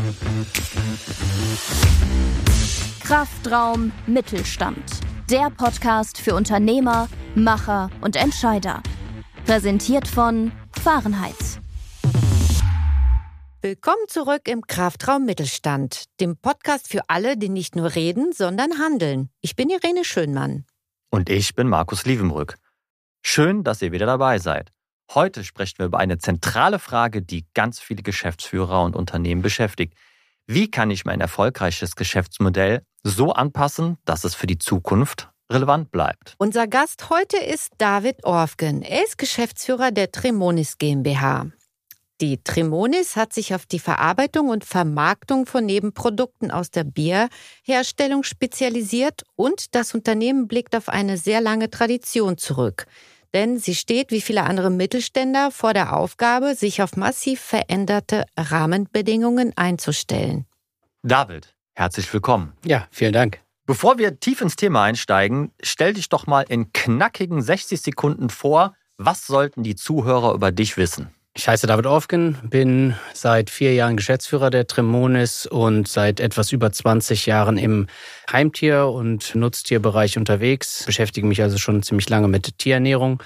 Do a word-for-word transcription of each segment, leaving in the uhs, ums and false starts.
Kraftraum Mittelstand. Der Podcast für Unternehmer, Macher und Entscheider. Präsentiert von Fahrenheit. Willkommen zurück im Kraftraum Mittelstand, dem Podcast für alle, die nicht nur reden, sondern handeln. Ich bin Irene Schönmann. Und ich bin Markus Lievenbrück. Schön, dass ihr wieder dabei seid. Heute sprechen wir über eine zentrale Frage, die ganz viele Geschäftsführer und Unternehmen beschäftigt. Wie kann ich mein erfolgreiches Geschäftsmodell so anpassen, dass es für die Zukunft relevant bleibt? Unser Gast heute ist David Orfgen. Er ist Geschäftsführer der Tremonis GmbH. Die Tremonis hat sich auf die Verarbeitung und Vermarktung von Nebenprodukten aus der Bierherstellung spezialisiert und das Unternehmen blickt auf eine sehr lange Tradition zurück. Denn sie steht, wie viele andere Mittelständler, vor der Aufgabe, sich auf massiv veränderte Rahmenbedingungen einzustellen. David, herzlich willkommen. Ja, vielen Dank. Bevor wir tief ins Thema einsteigen, stell dich doch mal in knackigen sechzig Sekunden vor, was sollten die Zuhörer über dich wissen? Ich heiße David Orfgen, bin seit vier Jahren Geschäftsführer der Tremonis und seit etwas über zwanzig Jahren im Heimtier- und Nutztierbereich unterwegs. Beschäftige mich also schon ziemlich lange mit Tierernährung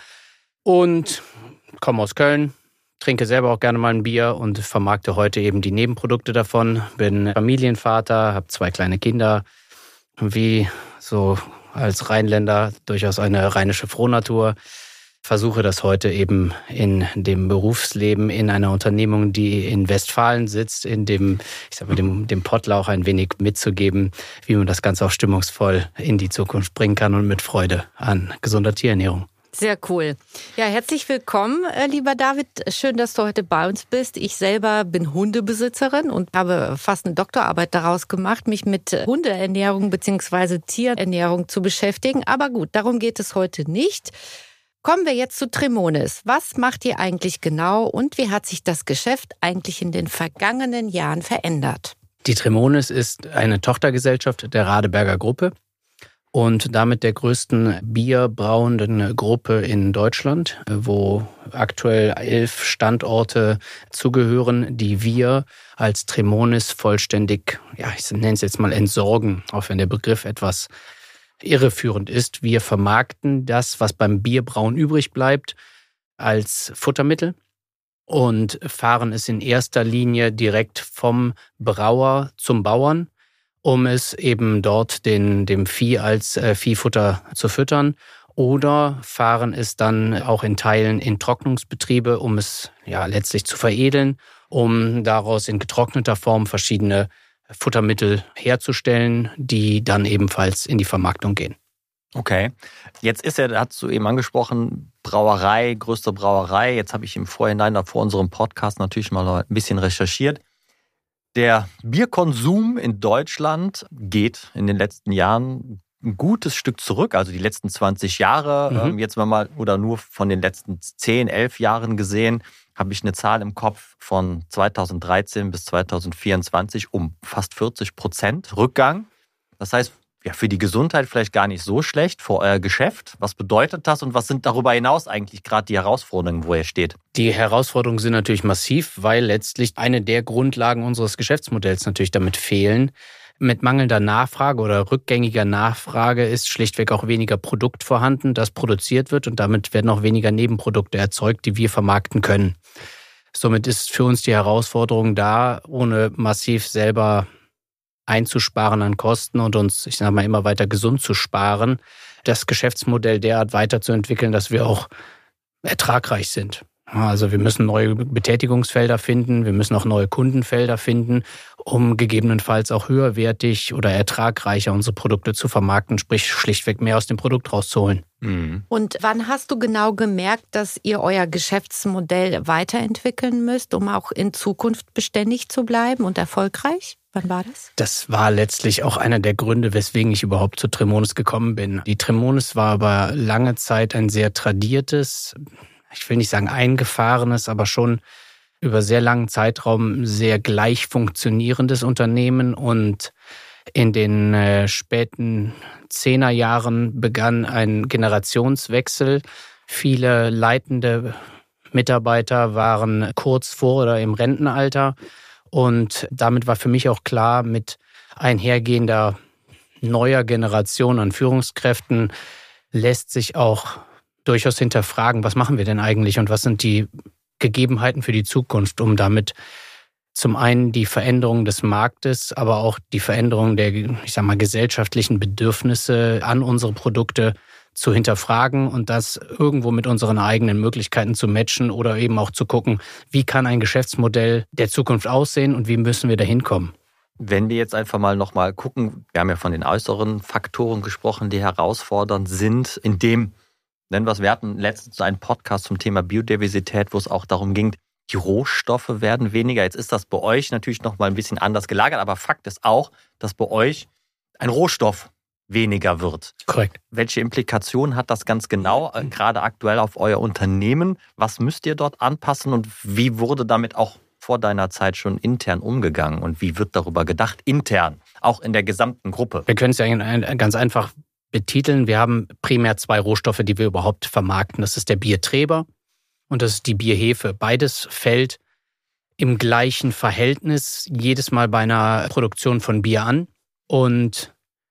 und komme aus Köln, trinke selber auch gerne mal ein Bier und vermarkte heute eben die Nebenprodukte davon. Bin Familienvater, habe zwei kleine Kinder, wie so als Rheinländer durchaus eine rheinische Frohnatur. Versuche das heute eben in dem Berufsleben, in einer Unternehmung, die in Westfalen sitzt, in dem, ich sag mal, dem, dem Pottlauch ein wenig mitzugeben, wie man das Ganze auch stimmungsvoll in die Zukunft bringen kann und mit Freude an gesunder Tierernährung. Sehr cool. Ja, herzlich willkommen, lieber David. Schön, dass du heute bei uns bist. Ich selber bin Hundebesitzerin und habe fast eine Doktorarbeit daraus gemacht, mich mit Hundeernährung bzw. Tierernährung zu beschäftigen. Aber gut, darum geht es heute nicht. Kommen wir jetzt zu Tremonis. Was macht ihr eigentlich genau und wie hat sich das Geschäft eigentlich in den vergangenen Jahren verändert? Die Tremonis ist eine Tochtergesellschaft der Radeberger Gruppe und damit der größten bierbrauenden Gruppe in Deutschland, wo aktuell elf Standorte zugehören, die wir als Tremonis vollständig, ja, ich nenne es jetzt mal entsorgen, auch wenn der Begriff etwas irreführend ist. Wir vermarkten das, was beim Bierbrauen übrig bleibt, als Futtermittel und fahren es in erster Linie direkt vom Brauer zum Bauern, um es eben dort den, dem Vieh als äh, Viehfutter zu füttern, oder fahren es dann auch in Teilen in Trocknungsbetriebe, um es ja letztlich zu veredeln, um daraus in getrockneter Form verschiedene Futtermittel herzustellen, die dann ebenfalls in die Vermarktung gehen. Okay. Jetzt ist er, hast du eben angesprochen, Brauerei, größte Brauerei. Jetzt habe ich im Vorhinein, vor unserem Podcast natürlich mal ein bisschen recherchiert. Der Bierkonsum in Deutschland geht in den letzten Jahren ein gutes Stück zurück, also die letzten zwanzig Jahre, mhm. jetzt mal oder nur von den letzten zehn, elf Jahren gesehen, habe ich eine Zahl im Kopf von zweitausenddreizehn bis zweitausendvierundzwanzig um fast vierzig Prozent Rückgang. Das heißt, ja, für die Gesundheit vielleicht gar nicht so schlecht für euer Geschäft. Was bedeutet das und was sind darüber hinaus eigentlich gerade die Herausforderungen, wo ihr steht? Die Herausforderungen sind natürlich massiv, weil letztlich eine der Grundlagen unseres Geschäftsmodells natürlich damit fehlen. Mit mangelnder Nachfrage oder rückgängiger Nachfrage ist schlichtweg auch weniger Produkt vorhanden, das produziert wird und damit werden auch weniger Nebenprodukte erzeugt, die wir vermarkten können. Somit ist für uns die Herausforderung da, ohne massiv selber einzusparen an Kosten und uns, ich sage mal, immer weiter gesund zu sparen, das Geschäftsmodell derart weiterzuentwickeln, dass wir auch ertragreich sind. Also wir müssen neue Betätigungsfelder finden, wir müssen auch neue Kundenfelder finden, um gegebenenfalls auch höherwertig oder ertragreicher unsere Produkte zu vermarkten, sprich schlichtweg mehr aus dem Produkt rauszuholen. Mhm. Und wann hast du genau gemerkt, dass ihr euer Geschäftsmodell weiterentwickeln müsst, um auch in Zukunft beständig zu bleiben und erfolgreich? Wann war das? Das war letztlich auch einer der Gründe, weswegen ich überhaupt zu Tremonis gekommen bin. Die Tremonis war aber lange Zeit ein sehr tradiertes, ich will nicht sagen eingefahrenes, aber schon über sehr langen Zeitraum sehr gleich funktionierendes Unternehmen. Und in den äh, späten Zehnerjahren begann ein Generationswechsel. Viele leitende Mitarbeiter waren kurz vor oder im Rentenalter. Und damit war für mich auch klar, mit einhergehender neuer Generation an Führungskräften lässt sich auch durchaus hinterfragen, was machen wir denn eigentlich und was sind die Gegebenheiten für die Zukunft, um damit zum einen die Veränderung des Marktes, aber auch die Veränderung der, ich sag mal, gesellschaftlichen Bedürfnisse an unsere Produkte zu hinterfragen und das irgendwo mit unseren eigenen Möglichkeiten zu matchen oder eben auch zu gucken, wie kann ein Geschäftsmodell der Zukunft aussehen und wie müssen wir da hinkommen. Wenn wir jetzt einfach mal nochmal gucken, wir haben ja von den äußeren Faktoren gesprochen, die herausfordernd sind, in dem, nennen wir es, wir hatten letztens einen Podcast zum Thema Biodiversität, wo es auch darum ging, die Rohstoffe werden weniger. Jetzt ist das bei euch natürlich nochmal ein bisschen anders gelagert, aber Fakt ist auch, dass bei euch ein Rohstoff weniger wird. Korrekt. Welche Implikationen hat das ganz genau, äh, gerade aktuell auf euer Unternehmen? Was müsst ihr dort anpassen und wie wurde damit auch vor deiner Zeit schon intern umgegangen und wie wird darüber gedacht, intern, auch in der gesamten Gruppe? Wir können es ja ganz einfach betiteln. Wir haben primär zwei Rohstoffe, die wir überhaupt vermarkten. Das ist der Biertreber und das ist die Bierhefe. Beides fällt im gleichen Verhältnis jedes Mal bei einer Produktion von Bier an und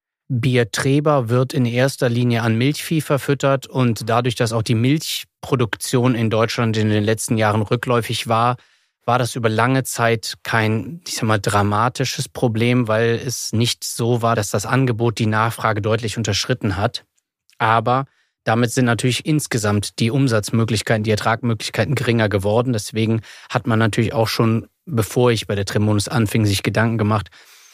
Biertreber wird in erster Linie an Milchvieh verfüttert und dadurch, dass auch die Milchproduktion in Deutschland in den letzten Jahren rückläufig war, war das über lange Zeit kein, ich sag mal, dramatisches Problem, weil es nicht so war, dass das Angebot die Nachfrage deutlich unterschritten hat. Aber damit sind natürlich insgesamt die Umsatzmöglichkeiten, die Ertragmöglichkeiten geringer geworden. Deswegen hat man natürlich auch schon, bevor ich bei der Tremonis anfing, sich Gedanken gemacht,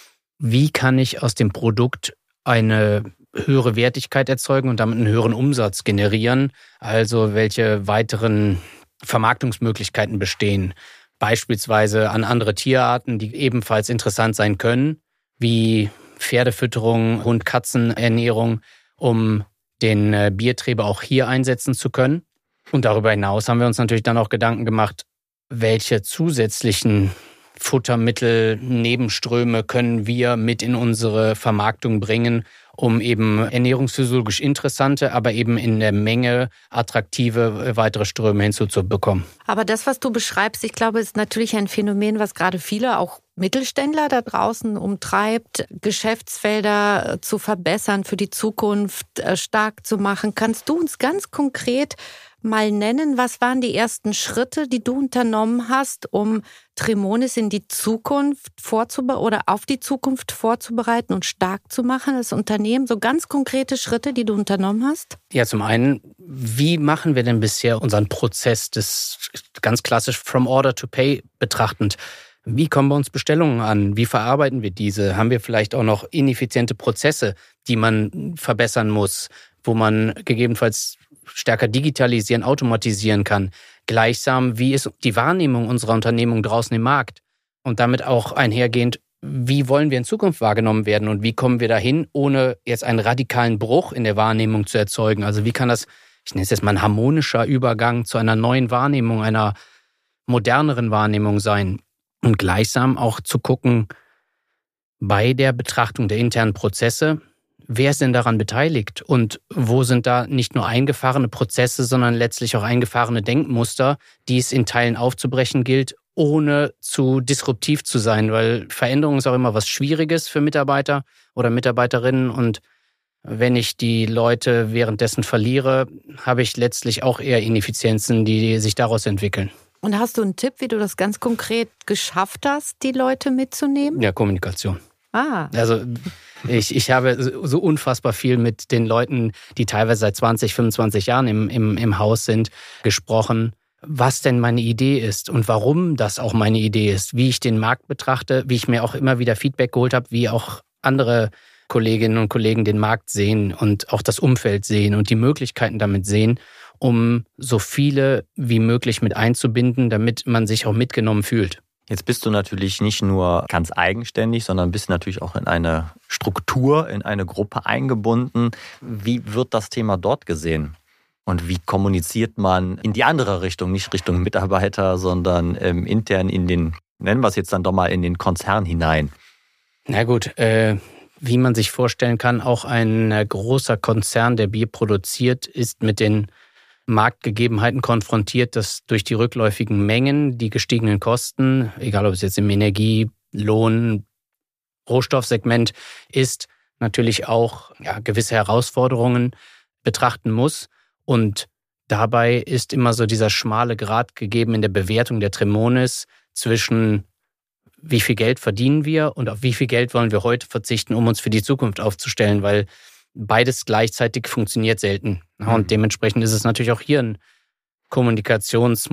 wie kann ich aus dem Produkt eine höhere Wertigkeit erzeugen und damit einen höheren Umsatz generieren. Also welche weiteren Vermarktungsmöglichkeiten bestehen. Beispielsweise an andere Tierarten, die ebenfalls interessant sein können, wie Pferdefütterung, Hund-Katzen-Ernährung, um den Biertreber auch hier einsetzen zu können. Und darüber hinaus haben wir uns natürlich dann auch Gedanken gemacht, welche zusätzlichen Futtermittel, Nebenströme können wir mit in unsere Vermarktung bringen, um eben ernährungsphysiologisch interessante, aber eben in der Menge attraktive weitere Ströme hinzuzubekommen. Aber das, was du beschreibst, ich glaube, ist natürlich ein Phänomen, was gerade viele, auch Mittelständler da draußen umtreibt, Geschäftsfelder zu verbessern, für die Zukunft stark zu machen. Kannst du uns ganz konkret mal nennen, was waren die ersten Schritte, die du unternommen hast, um Tremonis in die Zukunft vorzubereiten oder auf die Zukunft vorzubereiten und stark zu machen, das Unternehmen? So ganz konkrete Schritte, die du unternommen hast? Ja, zum einen, wie machen wir denn bisher unseren Prozess des ganz klassisch from order to pay betrachtend? Wie kommen bei uns Bestellungen an? Wie verarbeiten wir diese? Haben wir vielleicht auch noch ineffiziente Prozesse, die man verbessern muss, wo man gegebenenfalls stärker digitalisieren, automatisieren kann? Gleichsam, wie ist die Wahrnehmung unserer Unternehmung draußen im Markt? Und damit auch einhergehend, wie wollen wir in Zukunft wahrgenommen werden und wie kommen wir dahin, ohne jetzt einen radikalen Bruch in der Wahrnehmung zu erzeugen? Also wie kann das, ich nenne es jetzt mal ein harmonischer Übergang zu einer neuen Wahrnehmung, einer moderneren Wahrnehmung sein? Und gleichsam auch zu gucken, bei der Betrachtung der internen Prozesse, wer ist denn daran beteiligt und wo sind da nicht nur eingefahrene Prozesse, sondern letztlich auch eingefahrene Denkmuster, die es in Teilen aufzubrechen gilt, ohne zu disruptiv zu sein, weil Veränderung ist auch immer was Schwieriges für Mitarbeiter oder Mitarbeiterinnen und wenn ich die Leute währenddessen verliere, habe ich letztlich auch eher Ineffizienzen, die sich daraus entwickeln. Und hast du einen Tipp, wie du das ganz konkret geschafft hast, die Leute mitzunehmen? Ja, Kommunikation. Ah. Also ich, ich habe so unfassbar viel mit den Leuten, die teilweise seit zwanzig, fünfundzwanzig Jahren im, im, im Haus sind, gesprochen, was denn meine Idee ist und warum das auch meine Idee ist, wie ich den Markt betrachte, wie ich mir auch immer wieder Feedback geholt habe, wie auch andere Kolleginnen und Kollegen den Markt sehen und auch das Umfeld sehen und die Möglichkeiten damit sehen, um so viele wie möglich mit einzubinden, damit man sich auch mitgenommen fühlt. Jetzt bist du natürlich nicht nur ganz eigenständig, sondern bist natürlich auch in eine Struktur, in eine Gruppe eingebunden. Wie wird das Thema dort gesehen? Und wie kommuniziert man in die andere Richtung, nicht Richtung Mitarbeiter, sondern ähm, intern in den, nennen wir es jetzt dann doch mal, in den Konzern hinein? Na gut, äh, wie man sich vorstellen kann, auch ein großer Konzern, der Bier produziert, ist mit den Marktgegebenheiten konfrontiert, dass durch die rückläufigen Mengen, die gestiegenen Kosten, egal ob es jetzt im Energie-, Lohn-, Rohstoffsegment ist, natürlich auch ja, gewisse Herausforderungen betrachten muss. Und dabei ist immer so dieser schmale Grat gegeben in der Bewertung der Tremonis zwischen wie viel Geld verdienen wir und auf wie viel Geld wollen wir heute verzichten, um uns für die Zukunft aufzustellen, weil beides gleichzeitig funktioniert selten. Und dementsprechend ist es natürlich auch hier ein Kommunikations-,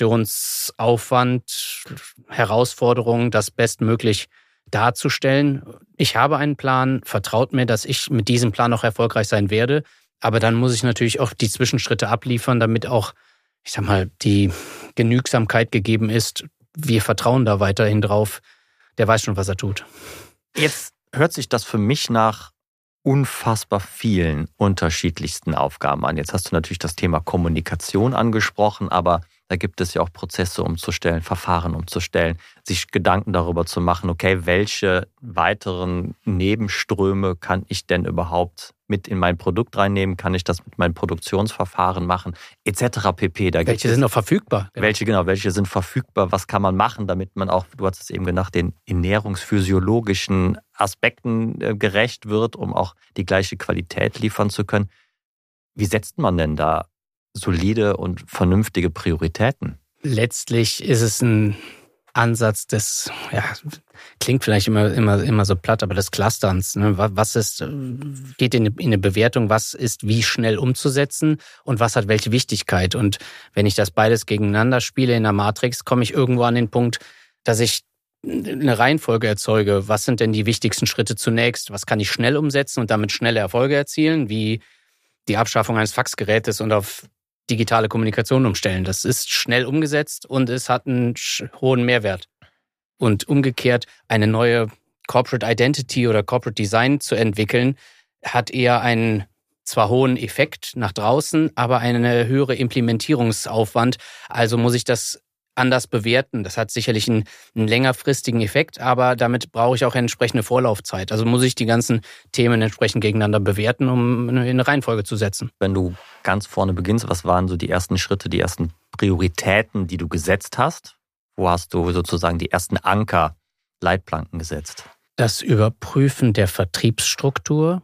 Moderationsaufwand, Herausforderung, das bestmöglich darzustellen. Ich habe einen Plan, vertraut mir, dass ich mit diesem Plan auch erfolgreich sein werde. Aber dann muss ich natürlich auch die Zwischenschritte abliefern, damit auch, ich sag mal, die Genügsamkeit gegeben ist. Wir vertrauen da weiterhin drauf. Der weiß schon, was er tut. Jetzt hört sich das für mich nach unfassbar vielen unterschiedlichsten Aufgaben an. Jetzt hast du natürlich das Thema Kommunikation angesprochen, aber da gibt es ja auch Prozesse umzustellen, Verfahren umzustellen, sich Gedanken darüber zu machen, okay, welche weiteren Nebenströme kann ich denn überhaupt mit in mein Produkt reinnehmen? Kann ich das mit meinen Produktionsverfahren machen? Etc. pp. Da welche sind noch verfügbar? Genau. Welche, genau, welche sind verfügbar? Was kann man machen, damit man auch, du hast es eben genannt, den ernährungsphysiologischen Aspekten gerecht wird, um auch die gleiche Qualität liefern zu können? Wie setzt man denn da solide und vernünftige Prioritäten? Letztlich ist es ein Ansatz des, ja, klingt vielleicht immer, immer, immer so platt, aber des Clusterns. Ne? Was ist, geht in eine Bewertung, was ist wie schnell umzusetzen und was hat welche Wichtigkeit? Und wenn ich das beides gegeneinander spiele in der Matrix, komme ich irgendwo an den Punkt, dass ich eine Reihenfolge erzeuge. Was sind denn die wichtigsten Schritte zunächst? Was kann ich schnell umsetzen und damit schnelle Erfolge erzielen, wie die Abschaffung eines Faxgerätes und auf digitale Kommunikation umstellen. Das ist schnell umgesetzt und es hat einen hohen Mehrwert. Und umgekehrt, eine neue Corporate Identity oder Corporate Design zu entwickeln, hat eher einen zwar hohen Effekt nach draußen, aber einen höheren Implementierungsaufwand. Also muss ich das anders bewerten. Das hat sicherlich einen, einen längerfristigen Effekt, aber damit brauche ich auch eine entsprechende Vorlaufzeit. Also muss ich die ganzen Themen entsprechend gegeneinander bewerten, um in eine Reihenfolge zu setzen. Wenn du ganz vorne beginnst, was waren so die ersten Schritte, die ersten Prioritäten, die du gesetzt hast? Wo hast du sozusagen die ersten Anker, Leitplanken gesetzt? Das Überprüfen der Vertriebsstruktur,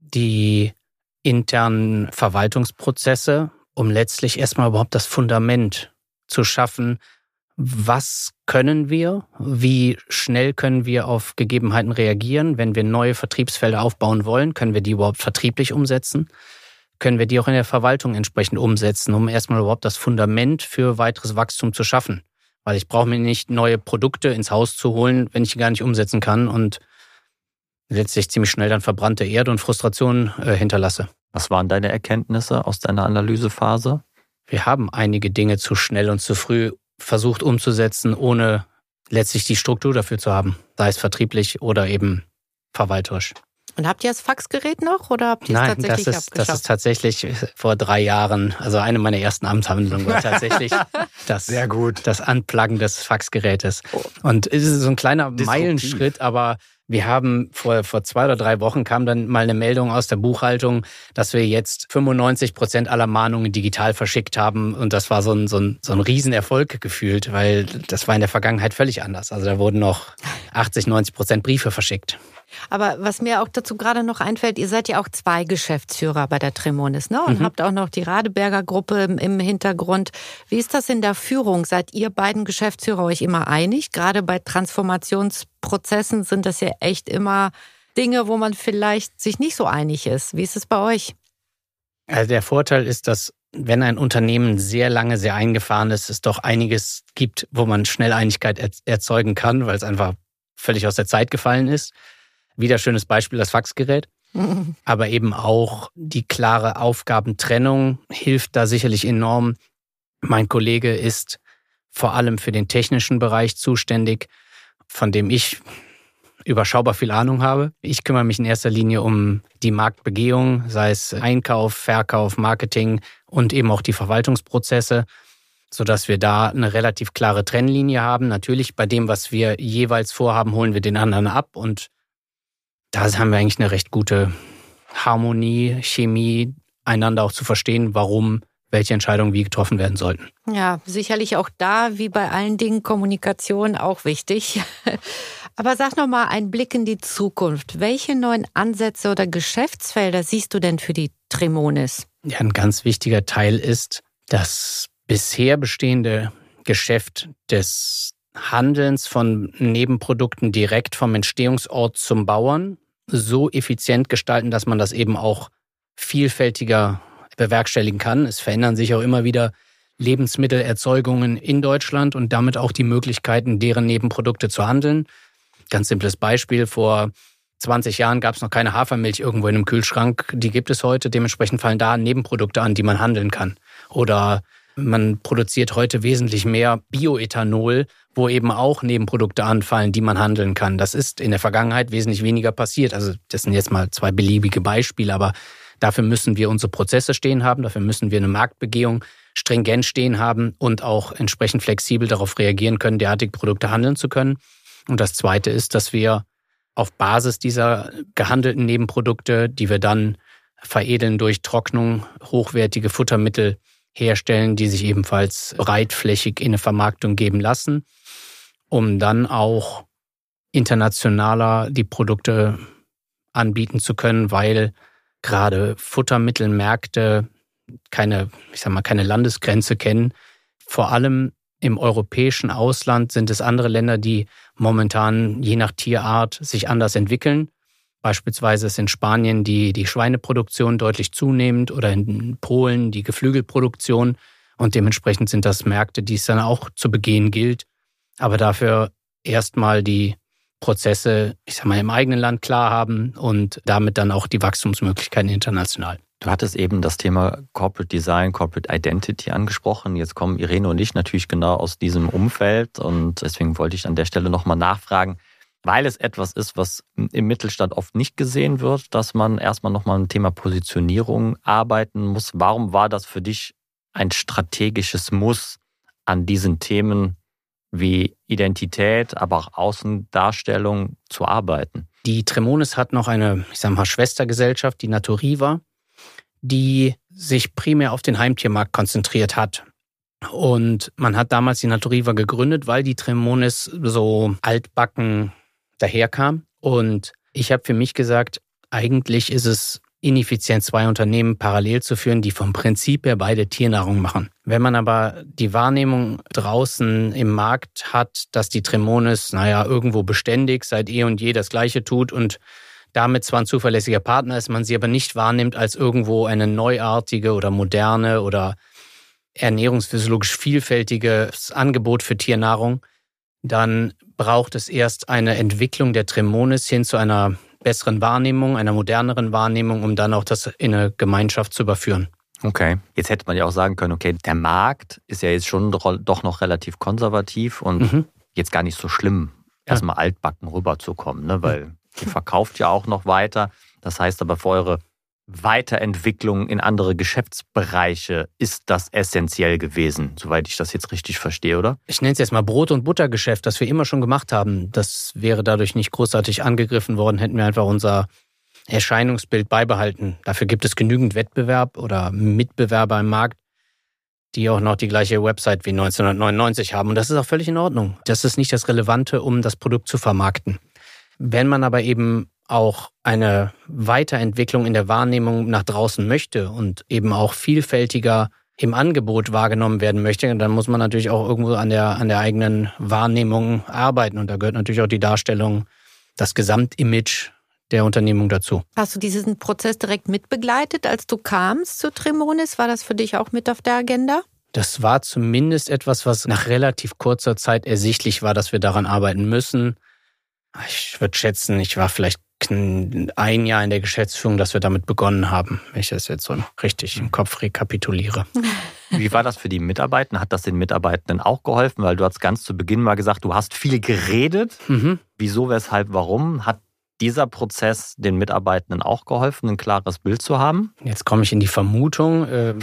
die internen Verwaltungsprozesse, um letztlich erstmal überhaupt das Fundament zu schaffen. Was können wir? Wie schnell können wir auf Gegebenheiten reagieren? Wenn wir neue Vertriebsfelder aufbauen wollen, können wir die überhaupt vertrieblich umsetzen? Können wir die auch in der Verwaltung entsprechend umsetzen, um erstmal überhaupt das Fundament für weiteres Wachstum zu schaffen? Weil ich brauche mir nicht neue Produkte ins Haus zu holen, wenn ich die gar nicht umsetzen kann und letztlich ziemlich schnell dann verbrannte Erde und Frustration äh, hinterlasse. Was waren deine Erkenntnisse aus deiner Analysephase? Wir haben einige Dinge zu schnell und zu früh versucht umzusetzen, ohne letztlich die Struktur dafür zu haben, sei es vertrieblich oder eben verwalterisch. Und habt ihr das Faxgerät noch oder habt ihr es Nein, tatsächlich das ist, abgeschafft? das ist tatsächlich vor drei Jahren, also eine meiner ersten Amtshandlungen war tatsächlich das, Sehr gut. das Unpluggen des Faxgerätes. Und es ist so ein kleiner Disruptiv. Meilenschritt, aber wir haben vor, vor zwei oder drei Wochen kam dann mal eine Meldung aus der Buchhaltung, dass wir jetzt fünfundneunzig Prozent aller Mahnungen digital verschickt haben. Und das war so ein, so ein, so ein Riesenerfolg gefühlt, weil das war in der Vergangenheit völlig anders. Also da wurden noch achtzig, neunzig Prozent Briefe verschickt. Aber was mir auch dazu gerade noch einfällt, ihr seid ja auch zwei Geschäftsführer bei der Tremonis, ne? Und mhm. habt auch noch die Radeberger Gruppe im, im Hintergrund. Wie ist das in der Führung? Seid ihr beiden Geschäftsführer euch immer einig? Gerade bei Transformationsprozessen sind das ja echt immer Dinge, wo man vielleicht sich nicht so einig ist. Wie ist es bei euch? Also der Vorteil ist, dass wenn ein Unternehmen sehr lange, sehr eingefahren ist, es doch einiges gibt, wo man schnell Einigkeit erzeugen kann, weil es einfach völlig aus der Zeit gefallen ist. Wieder schönes Beispiel, das Faxgerät. Mhm. Aber eben auch die klare Aufgabentrennung hilft da sicherlich enorm. Mein Kollege ist vor allem für den technischen Bereich zuständig, von dem ich überschaubar viel Ahnung habe. Ich kümmere mich in erster Linie um die Marktbegehung, sei es Einkauf, Verkauf, Marketing und eben auch die Verwaltungsprozesse, sodass wir da eine relativ klare Trennlinie haben. Natürlich bei dem, was wir jeweils vorhaben, holen wir den anderen ab und da haben wir eigentlich eine recht gute Harmonie, Chemie, einander auch zu verstehen, warum welche Entscheidungen wie getroffen werden sollten. Ja, sicherlich auch da, wie bei allen Dingen, Kommunikation auch wichtig. Aber sag noch mal, ein Blick in die Zukunft. Welche neuen Ansätze oder Geschäftsfelder siehst du denn für die Tremonis? Ja, ein ganz wichtiger Teil ist, das bisher bestehende Geschäft des Handelns von Nebenprodukten direkt vom Entstehungsort zum Bauern so effizient gestalten, dass man das eben auch vielfältiger bewerkstelligen kann. Es verändern sich auch immer wieder Lebensmittelerzeugungen in Deutschland und damit auch die Möglichkeiten, deren Nebenprodukte zu handeln. Ganz simples Beispiel, vor zwanzig Jahren gab es noch keine Hafermilch irgendwo in einem Kühlschrank. Die gibt es heute. Dementsprechend fallen da Nebenprodukte an, die man handeln kann. Oder man produziert heute wesentlich mehr Bioethanol, wo eben auch Nebenprodukte anfallen, die man handeln kann. Das ist in der Vergangenheit wesentlich weniger passiert. Also das sind jetzt mal zwei beliebige Beispiele, aber dafür müssen wir unsere Prozesse stehen haben, dafür müssen wir eine Marktbegehung stringent stehen haben und auch entsprechend flexibel darauf reagieren können, derartige Produkte handeln zu können. Und das Zweite ist, dass wir auf Basis dieser gehandelten Nebenprodukte, die wir dann veredeln durch Trocknung, hochwertige Futtermittel herstellen, die sich ebenfalls breitflächig in eine Vermarktung geben lassen, um dann auch internationaler die Produkte anbieten zu können, weil gerade Futtermittelmärkte keine, ich sag mal, keine Landesgrenze kennen. Vor allem im europäischen Ausland sind es andere Länder, die momentan je nach Tierart sich anders entwickeln. Beispielsweise ist in Spanien die, die Schweineproduktion deutlich zunehmend oder in Polen die Geflügelproduktion. Und dementsprechend sind das Märkte, die es dann auch zu begehen gilt. Aber dafür erstmal die Prozesse, ich sag mal, im eigenen Land klar haben und damit dann auch die Wachstumsmöglichkeiten international. Du hattest eben das Thema Corporate Design, Corporate Identity angesprochen. Jetzt kommen Irene und ich natürlich genau aus diesem Umfeld und deswegen wollte ich an der Stelle nochmal nachfragen, weil es etwas ist, was im Mittelstand oft nicht gesehen wird, dass man erstmal nochmal ein Thema Positionierung arbeiten muss. Warum war das für dich ein strategisches Muss, an diesen Themen wie Identität, aber auch Außendarstellung zu arbeiten? Die Tremonis hat noch eine, ich sag mal, Schwestergesellschaft, die Naturiva, die sich primär auf den Heimtiermarkt konzentriert hat. Und man hat damals die Naturiva gegründet, weil die Tremonis so altbacken daherkam. Und ich habe für mich gesagt, eigentlich ist es ineffizient, zwei Unternehmen parallel zu führen, die vom Prinzip her beide Tiernahrung machen. Wenn man aber die Wahrnehmung draußen im Markt hat, dass die Tremonis, naja, irgendwo beständig seit eh und je das Gleiche tut und damit zwar ein zuverlässiger Partner ist, man sie aber nicht wahrnimmt als irgendwo eine neuartige oder moderne oder ernährungsphysiologisch vielfältiges Angebot für Tiernahrung, dann braucht es erst eine Entwicklung der Tremonis hin zu einer besseren Wahrnehmung, einer moderneren Wahrnehmung, um dann auch das in eine Gemeinschaft zu überführen. Okay, jetzt hätte man ja auch sagen können, okay, der Markt ist ja jetzt schon doch noch relativ konservativ und mhm. jetzt gar nicht so schlimm, erstmal ja. altbacken rüberzukommen, ne? Weil ja. ihr verkauft ja auch noch weiter. Das heißt aber für eure Weiterentwicklung in andere Geschäftsbereiche ist das essentiell gewesen, soweit ich das jetzt richtig verstehe, oder? Ich nenne es jetzt mal Brot- und Buttergeschäft, das wir immer schon gemacht haben. Das wäre dadurch nicht großartig angegriffen worden, hätten wir einfach unser Erscheinungsbild beibehalten. Dafür gibt es genügend Wettbewerb oder Mitbewerber im Markt, die auch noch die gleiche Website wie neunzehnhundertneunundneunzig haben. Und das ist auch völlig in Ordnung. Das ist nicht das Relevante, um das Produkt zu vermarkten. Wenn man aber eben auch eine Weiterentwicklung in der Wahrnehmung nach draußen möchte und eben auch vielfältiger im Angebot wahrgenommen werden möchte, dann muss man natürlich auch irgendwo an der, an der eigenen Wahrnehmung arbeiten. Und da gehört natürlich auch die Darstellung, das Gesamtimage der Unternehmung dazu. Hast du diesen Prozess direkt mitbegleitet, als du kamst zu Tremonis? War das für dich auch mit auf der Agenda? Das war zumindest etwas, was nach relativ kurzer Zeit ersichtlich war, dass wir daran arbeiten müssen. Ich würde schätzen, ich war vielleicht ein Jahr in der Geschäftsführung, dass wir damit begonnen haben, wenn ich das jetzt so richtig im Kopf rekapituliere. Wie war das für die Mitarbeitenden? Hat das den Mitarbeitenden auch geholfen? Weil du hast ganz zu Beginn mal gesagt, du hast viel geredet. Mhm. Wieso, weshalb, warum? Hat dieser Prozess den Mitarbeitenden auch geholfen, ein klares Bild zu haben? Jetzt komme ich in die Vermutung.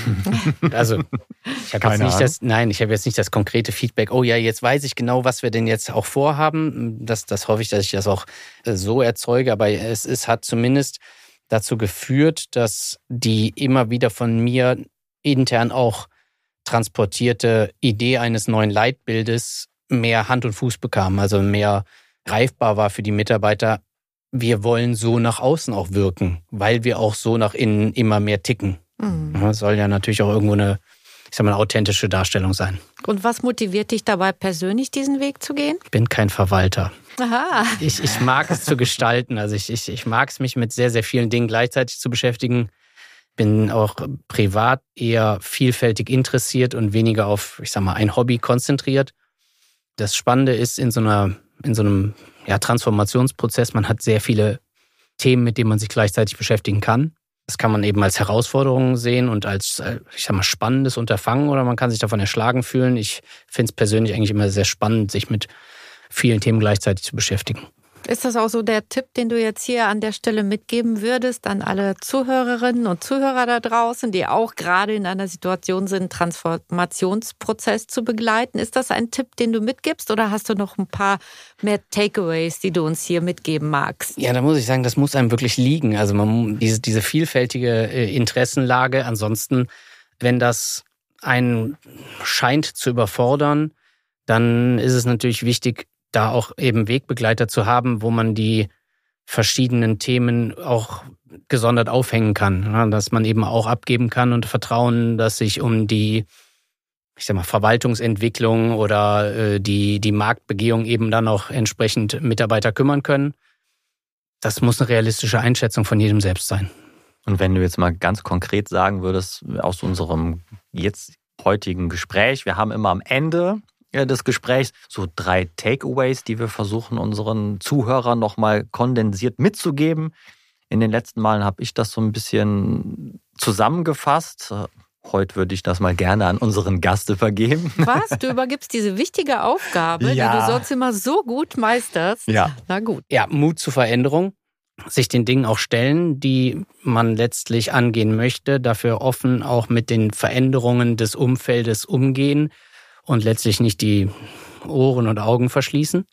Also ich habe jetzt nicht das, nein, ich habe jetzt nicht das konkrete Feedback. Oh ja, jetzt weiß ich genau, was wir denn jetzt auch vorhaben. Das, das hoffe ich, dass ich das auch so erzeuge. Aber es ist, hat zumindest dazu geführt, dass die immer wieder von mir intern auch transportierte Idee eines neuen Leitbildes mehr Hand und Fuß bekam, also mehr greifbar war für die Mitarbeiter. Wir wollen so nach außen auch wirken, weil wir auch so nach innen immer mehr ticken. Mhm. Das soll ja natürlich auch irgendwo eine, ich sag mal, eine authentische Darstellung sein. Und was motiviert dich dabei persönlich, diesen Weg zu gehen? Ich bin kein Verwalter. Aha. Ich, ich mag es zu gestalten. Also ich, ich, ich mag es, mich mit sehr, sehr vielen Dingen gleichzeitig zu beschäftigen. Bin auch privat eher vielfältig interessiert und weniger auf, ich sag mal, ein Hobby konzentriert. Das Spannende ist in so einer, in so einem ja, Transformationsprozess, man hat sehr viele Themen, mit denen man sich gleichzeitig beschäftigen kann. Das kann man eben als Herausforderung sehen und als, ich sag mal, spannendes Unterfangen oder man kann sich davon erschlagen fühlen. Ich finde es persönlich eigentlich immer sehr spannend, sich mit vielen Themen gleichzeitig zu beschäftigen. Ist das auch so der Tipp, den du jetzt hier an der Stelle mitgeben würdest an alle Zuhörerinnen und Zuhörer da draußen, die auch gerade in einer Situation sind, Transformationsprozess zu begleiten? Ist das ein Tipp, den du mitgibst oder hast du noch ein paar mehr Takeaways, die du uns hier mitgeben magst? Ja, da muss ich sagen, das muss einem wirklich liegen. Also man, diese, diese vielfältige Interessenlage. Ansonsten, wenn das einen scheint zu überfordern, dann ist es natürlich wichtig, da auch eben Wegbegleiter zu haben, wo man die verschiedenen Themen auch gesondert aufhängen kann. Dass man eben auch abgeben kann und vertrauen, dass sich um die, ich sag mal, Verwaltungsentwicklung oder die, die Marktbegehung eben dann auch entsprechend Mitarbeiter kümmern können. Das muss eine realistische Einschätzung von jedem selbst sein. Und wenn du jetzt mal ganz konkret sagen würdest, aus unserem jetzt heutigen Gespräch, wir haben immer am Ende des Gesprächs so drei Takeaways, die wir versuchen, unseren Zuhörern nochmal kondensiert mitzugeben. In den letzten Malen habe ich das so ein bisschen zusammengefasst. Heute würde ich das mal gerne an unseren Gast vergeben. Was? Du übergibst diese wichtige Aufgabe, ja, die du sonst immer so gut meisterst? Ja. Na gut. Ja, Mut zur Veränderung. Sich den Dingen auch stellen, die man letztlich angehen möchte. Dafür offen auch mit den Veränderungen des Umfeldes umgehen. Und letztlich nicht die Ohren und Augen verschließen.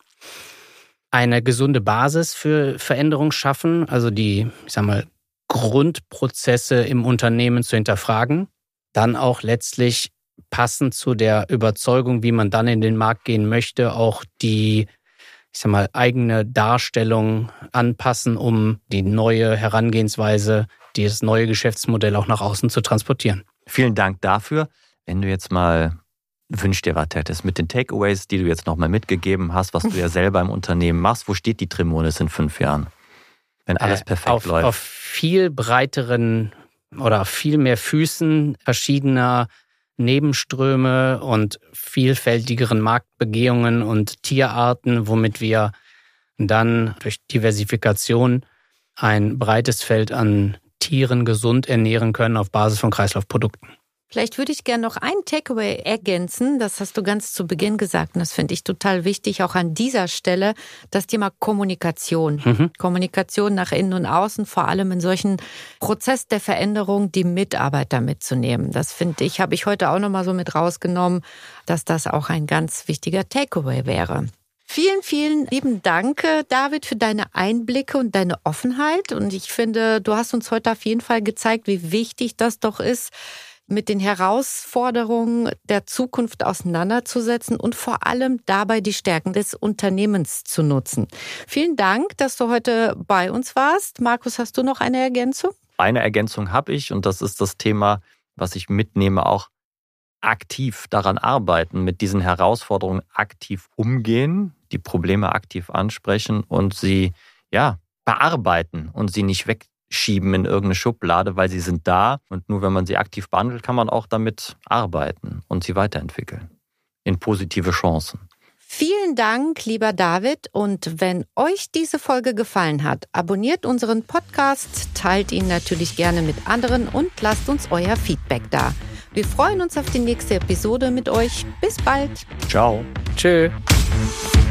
Eine gesunde Basis für Veränderung schaffen, also die, ich sag mal, Grundprozesse im Unternehmen zu hinterfragen. Dann auch letztlich passend zu der Überzeugung, wie man dann in den Markt gehen möchte, auch die, ich sag mal, eigene Darstellung anpassen, um die neue Herangehensweise, dieses neue Geschäftsmodell auch nach außen zu transportieren. Vielen Dank dafür. Wenn du jetzt mal wünsch dir was hättest mit den Takeaways, die du jetzt nochmal mitgegeben hast, was du ja selber im Unternehmen machst. Wo steht die Tremonis in fünf Jahren? Wenn alles perfekt äh, auf, läuft. Auf viel breiteren oder viel mehr Füßen verschiedener Nebenströme und vielfältigeren Marktbegehungen und Tierarten, womit wir dann durch Diversifikation ein breites Feld an Tieren gesund ernähren können auf Basis von Kreislaufprodukten. Vielleicht würde ich gerne noch ein Takeaway ergänzen. Das hast du ganz zu Beginn gesagt und das finde ich total wichtig, auch an dieser Stelle, das Thema Kommunikation. Mhm. Kommunikation nach innen und außen, vor allem in solchen Prozess der Veränderung, die Mitarbeiter mitzunehmen. Das finde ich, habe ich heute auch nochmal so mit rausgenommen, dass das auch ein ganz wichtiger Takeaway wäre. Vielen, vielen lieben Dank, David, für deine Einblicke und deine Offenheit. Und ich finde, du hast uns heute auf jeden Fall gezeigt, wie wichtig das doch ist, mit den Herausforderungen der Zukunft auseinanderzusetzen und vor allem dabei die Stärken des Unternehmens zu nutzen. Vielen Dank, dass du heute bei uns warst. Markus, hast du noch eine Ergänzung? Eine Ergänzung habe ich und das ist das Thema, was ich mitnehme, auch aktiv daran arbeiten, mit diesen Herausforderungen aktiv umgehen, die Probleme aktiv ansprechen und sie ja bearbeiten und sie nicht weg schieben in irgendeine Schublade, weil sie sind da und nur wenn man sie aktiv behandelt, kann man auch damit arbeiten und sie weiterentwickeln in positive Chancen. Vielen Dank, lieber David. Und wenn euch diese Folge gefallen hat, abonniert unseren Podcast, teilt ihn natürlich gerne mit anderen und lasst uns euer Feedback da. Wir freuen uns auf die nächste Episode mit euch. Bis bald. Ciao. Tschö.